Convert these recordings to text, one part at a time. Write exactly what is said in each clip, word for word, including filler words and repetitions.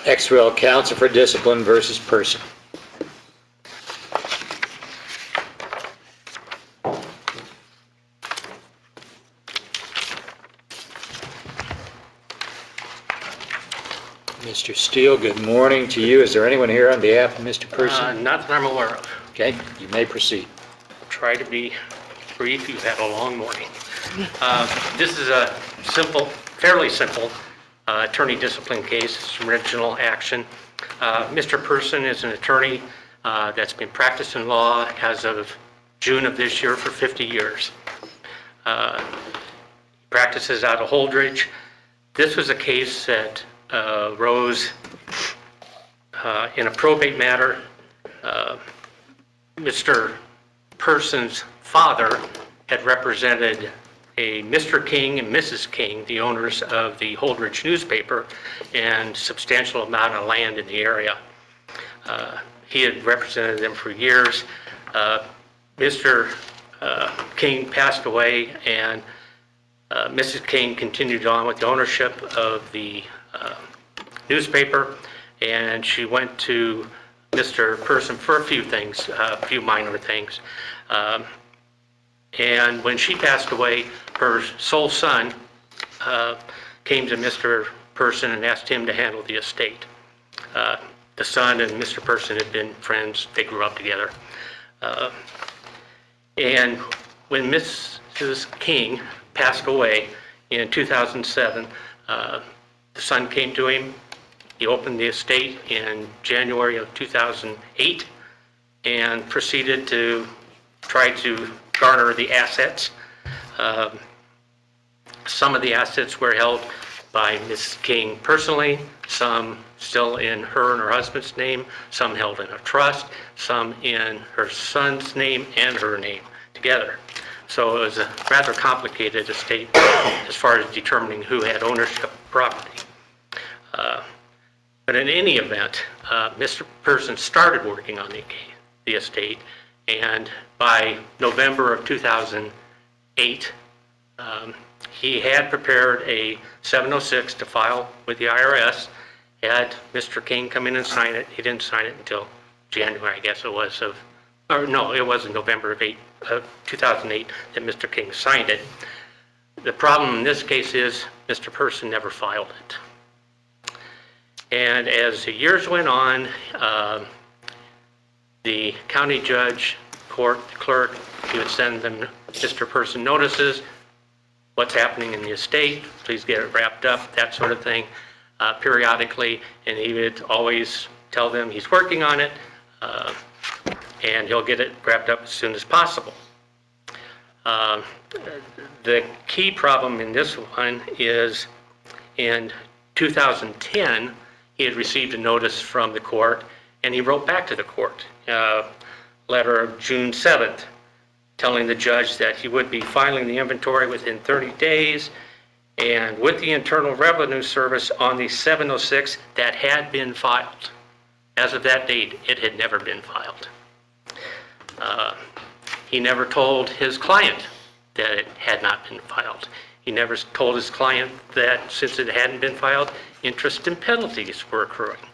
Exwell Council for Discipline versus Person. Mister Steele, good morning to you. Is there anyone here on behalf of Mister Person? Uh, not that I'm aware of. Okay, you may proceed. Try to be brief. You've had a long morning. Uh, this is a simple, fairly simple uh, attorney discipline case. It's original action. Uh, Mister Person is an attorney uh, that's been practicing law as of June of this year for fifty years. Uh, practices out of Holdridge. This was a case that uh, rose uh, in a probate matter. Uh, Mister Person's father had represented a Mister King and Missus King, the owners of the Holdridge newspaper, and substantial amount of land in the area. Uh, he had represented them for years. Uh, Mister Uh, King passed away, and uh, Missus King continued on with the ownership of the uh, newspaper, and she went to Mister Person for a few things, uh, a few minor things. Um, and when she passed away, her sole son uh, came to Mister Person and asked him to handle the estate. Uh, the son and Mister Person had been friends. They grew up together. Uh, and when Missus King passed away in two thousand seven, uh, the son came to him. He opened the estate in January of two thousand eight and proceeded to try to garner the assets. Um, some of the assets were held by Missus King personally, some still in her and her husband's name, some held in a trust, some in her son's name and her name together. So it was a rather complicated estate as far as determining who had ownership of property. Uh, But in any event, uh, Mister Person started working on the, the estate, and by November of two thousand eight, um, he had prepared a seven oh six to file with the I R S, had Mister King come in and sign it. He didn't sign it until January, I guess it was, of, or no, it was in November of eight, of two thousand eight that Mister King signed it. The problem in this case is Mister Person never filed it. And as the years went on, uh, the county judge, court clerk, he would send them Mister Person notices, what's happening in the estate, please get it wrapped up, that sort of thing, uh, periodically. And he would always tell them he's working on it, uh, and he'll get it wrapped up as soon as possible. Uh, the key problem in this one is in two thousand ten, he had received a notice from the court, and he wrote back to the court, uh, letter of June seventh, telling the judge that he would be filing the inventory within thirty days, and with the Internal Revenue Service on the seven oh six that had been filed. As of that date, it had never been filed. Uh, he never told his client that it had not been filed. He never told his client that since it hadn't been filed, interest and penalties were accruing.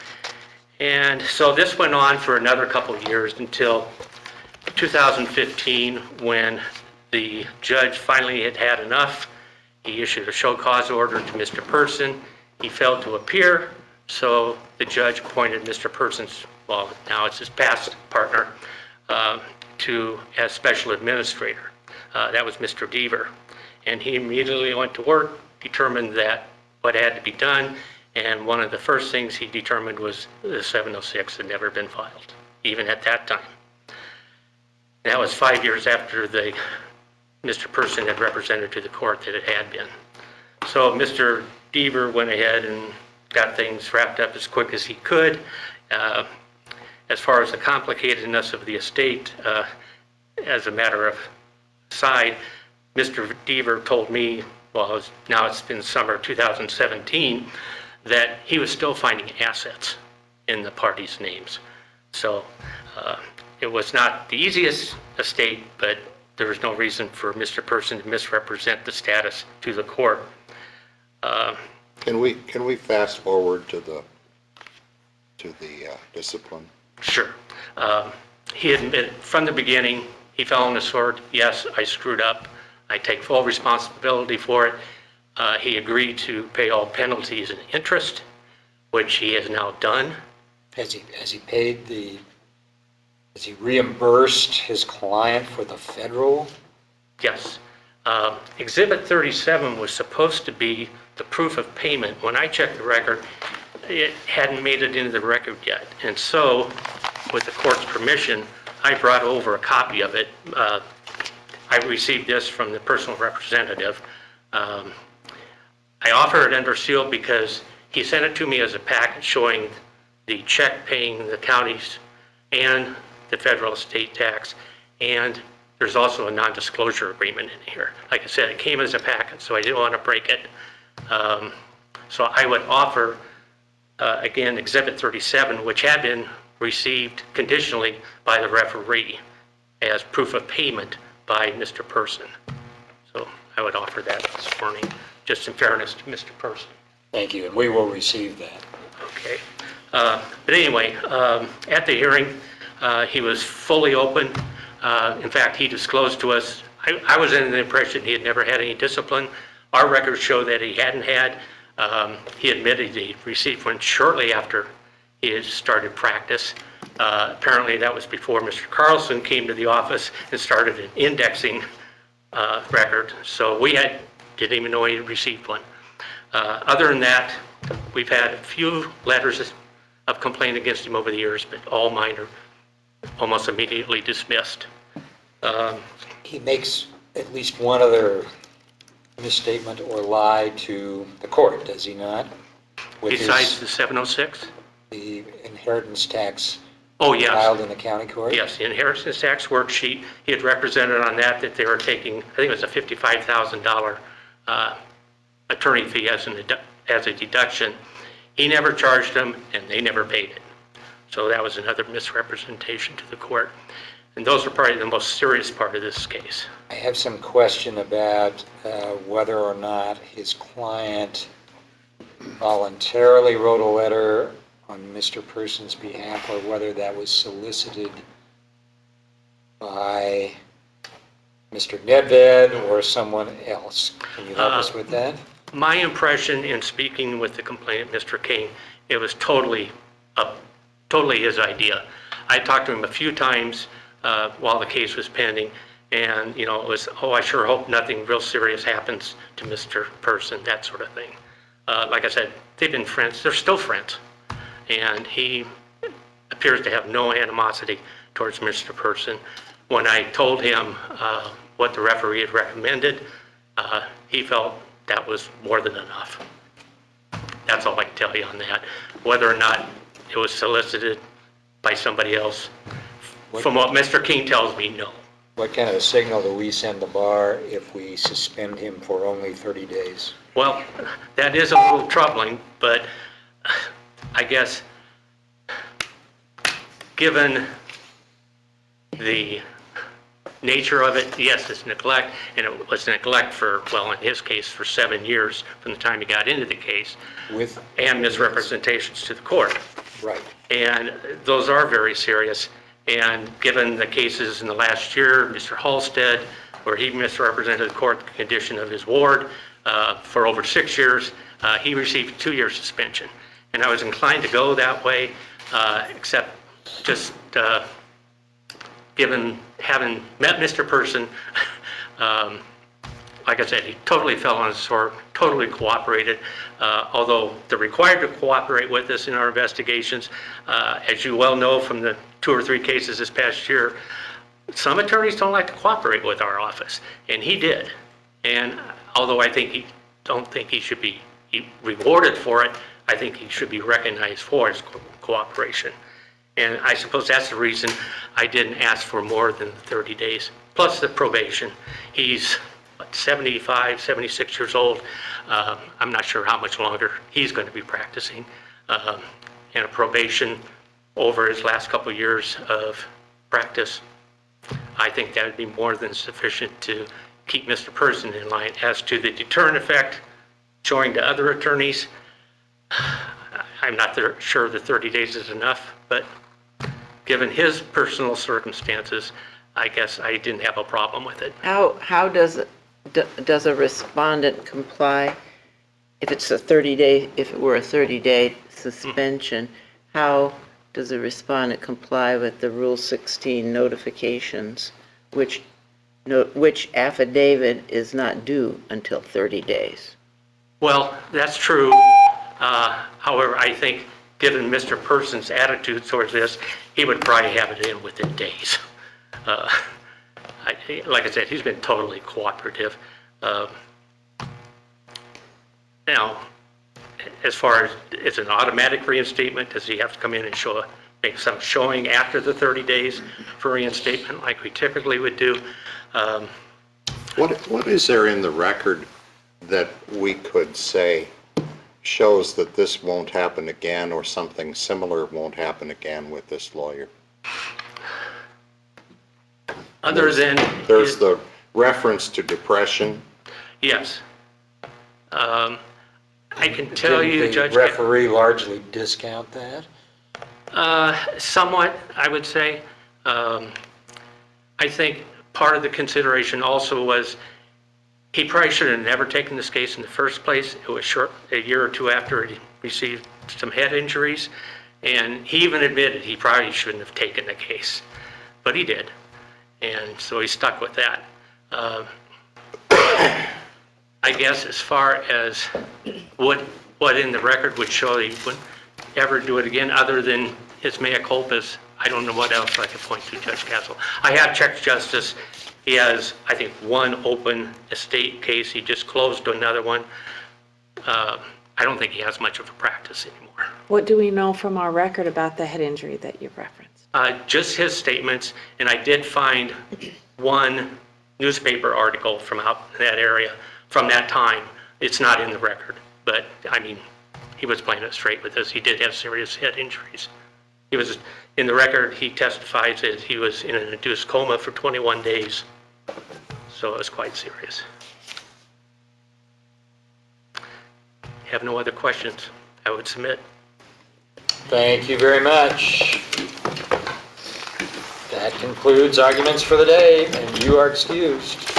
And so this went on for another couple of years until two thousand fifteen, when the judge finally had had enough. He issued a show cause order to Mister Person. He failed to appear, so the judge appointed Mister Person's, well, now it's his past partner, uh, to as special administrator. Uh, that was Mister Deaver. And he immediately went to work, determined that what had to be done, and one of the first things he determined was the seven oh six had never been filed, even at that time. That was five years after the Mister Person had represented to the court that it had been. So Mister Deaver went ahead and got things wrapped up as quick as he could. Uh, as far as the complicatedness of the estate, uh, as a matter of side, Mister Deaver told me, well, it was, now it's been summer two thousand seventeen, that he was still finding assets in the parties' names. So uh, it was not the easiest estate, but there was no reason for Mister Person to misrepresent the status to the court. Uh, Can we, can we fast forward to the to the uh, discipline? Sure. Um, He admitted from the beginning, he fell on the sword. Yes, I screwed up. I take full responsibility for it. Uh, He agreed to pay all penalties and interest, which he has now done. Has he, has he paid the, has he reimbursed his client for the federal? Yes. Um, Exhibit thirty-seven was supposed to be the proof of payment. When I checked the record, it hadn't made it into the record yet. And so, with the court's permission, I brought over a copy of it. Uh, I received this from the personal representative. Um, I offer it under seal because he sent it to me as a packet showing the check paying the counties and the federal estate tax, and there's also a non-disclosure agreement in here. Like I said, it came as a packet, so I didn't want to break it. Um, so I would offer, uh, again, Exhibit thirty-seven, which had been received conditionally by the referee as proof of payment by Mister Person. So I would offer that this morning, just in fairness to Mister Person. Thank you, and we will receive that. Okay. Uh, But anyway, um, at the hearing, uh, he was fully open. Uh, In fact, he disclosed to us, I I was under the impression he had never had any discipline. Our records show that he hadn't had. Um, He admitted he received one shortly after he had started practice. Uh, Apparently, that was before Mister Carlson came to the office and started an indexing uh, record. So we had, didn't even know he had received one. Uh, Other than that, we've had a few letters of complaint against him over the years, but all minor, almost immediately dismissed. Um, He makes at least one other misstatement or lie to the court, does he not? With his- Besides the seven oh six? the inheritance tax Oh, yes. filed in the county court? Yes, the inheritance tax worksheet, he had represented on that that they were taking, I think it was a fifty-five thousand dollars uh, attorney fee as an, dedu- as a deduction. He never charged them, and they never paid it. So that was another misrepresentation to the court. And those are probably the most serious part of this case. I have some question about uh, whether or not his client voluntarily wrote a letter on Mister Person's behalf, or whether that was solicited by Mister Nedved or someone else. Can you help us with that? My impression in speaking with the complainant, Mister King, it was totally, up, totally his idea. I talked to him a few times uh, while the case was pending, and, you know, it was, oh, I sure hope nothing real serious happens to Mister Person, that sort of thing. Uh, like I said, they've been friends, they're still friends, and he appears to have no animosity towards Mister Person. When I told him uh, what the referee had recommended, uh, he felt that was more than enough. That's all I can tell you on that. Whether or not it was solicited by somebody else, from what Mister King tells me, no. What kind of a signal do we send the bar if we suspend him for only thirty days? Well, that is a little troubling, but I guess given the nature of it, yes, it's neglect, and it was neglect for, well, in his case, for seven years from the time he got into the case, With, and misrepresentations to the court. right. And those are very serious. And given the cases in the last year, Mister Halstead, where he misrepresented the court condition of his ward uh, for over six years, uh, he received a two-year suspension. And I was inclined to go that way, uh, except just uh, given having met Mister Person, um, like I said, he totally fell on his sword, totally cooperated, uh, although they're required to cooperate with us in our investigations. Uh, as you well know from the two or three cases this past year, some attorneys don't like to cooperate with our office, and he did. And although I think he, don't think he should be rewarded for it, I think he should be recognized for his co- cooperation. And I suppose that's the reason I didn't ask for more than thirty days, plus the probation. He's what, seventy-five, seventy-six years old. Um, I'm not sure how much longer he's going to be practicing. Um, and a probation over his last couple of years of practice, I think that would be more than sufficient to keep Mister Person in line. As to the deterrent effect, showing to other attorneys, I'm not there- sure the thirty days is enough, but given his personal circumstances, I guess I didn't have a problem with it. How, how does, it- d- does a respondent comply if it's a thirty-day, if it were a thirty-day suspension? How does a respondent comply with the Rule sixteen notifications, which, no- which affidavit is not due until thirty days? Well, that's true. Uh, However, I think, given Mister Person's attitude towards this, he would probably have it in within days. Uh, I- Like I said, he's been totally cooperative. Uh, Now, as far as, it's an automatic reinstatement, does he have to come in and show, make some showing after the thirty days for reinstatement like we typically would do? Um, What, what is there in the record that we could say shows that this won't happen again or something similar won't happen again with this lawyer? Other than. There's the reference to depression. Yes. Um, I can tell you, Didn't Judge. the referee largely discount that? Uh, Somewhat, I would say. Um, I think part of the consideration also was he probably should have never taken this case in the first place. It was short, a year or two after he received some head injuries, and he even admitted he probably shouldn't have taken the case, but he did, and so he stuck with that. Um, I guess as far as what, what in the record would show he wouldn't ever do it again, other than his mea culpas, I don't know what else I could point to, Judge Castle. I have checked Justice. He has, I think, one open estate case. He just closed another one. Uh, I don't think he has much of a practice anymore. What do we know from our record about the head injury that you've referenced? Uh, Just his statements, and I did find one newspaper article from out in that area from that time. It's not in the record, but, I mean, he was playing it straight with us. He did have serious head injuries. He was, in the record, he testifies that he was in an induced coma for twenty-one days, so it was quite serious. Have no other questions, I would submit. Thank you very much. That concludes arguments for the day, and you are excused.